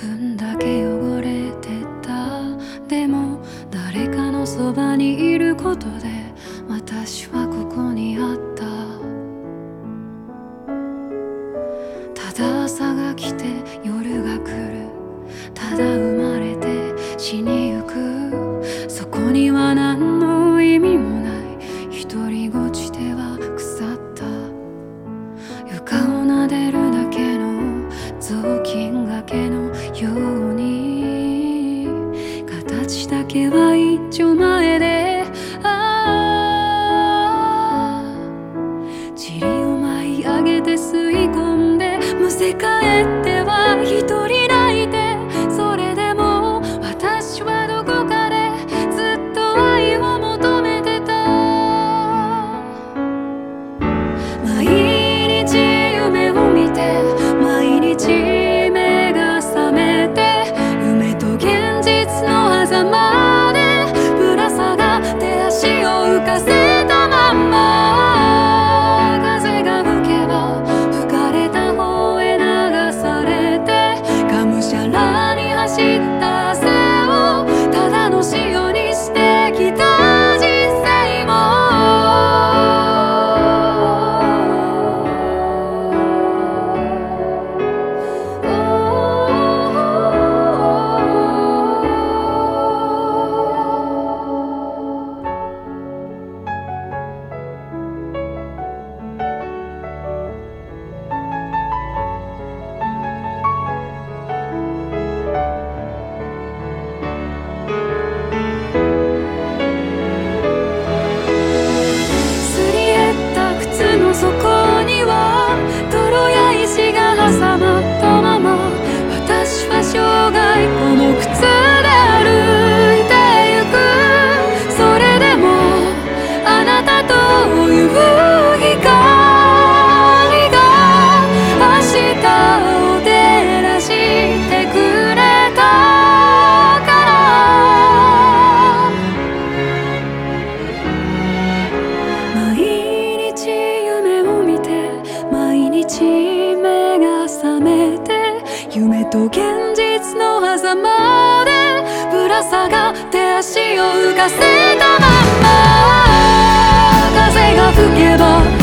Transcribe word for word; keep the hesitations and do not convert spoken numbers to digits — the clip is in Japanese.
分だけ汚れてた。でも誰かのそばにいることで私はここにあった。ただ朝が来て夜が来る、ただ生まれて死にゆく。そこには何の意味もない独りごちでは腐った床を撫でるだけの雑巾がけのように、形だけは一丁前で、ああ塵を舞い上げて吸い込んで、むせ返っては一人泣いて、それでも私はどこかでずっと愛を求めてた。毎日夢を見て、毎日目が覚めて、夢と現実の狭間でぶら下がって足を浮かせたまんま、風が吹けば吹かれた方へ流されて、がむしゃらに走った汗をただの塩にしてきた人生も、そこには泥や石が挟まったまま、私は生涯この靴で歩いてゆく。それでもあなたという光が明日を照らしてくれたから、毎日毎日目が覚めて、夢と現実の狭間でぶら下がって足を浮かせたまんま、風が吹けば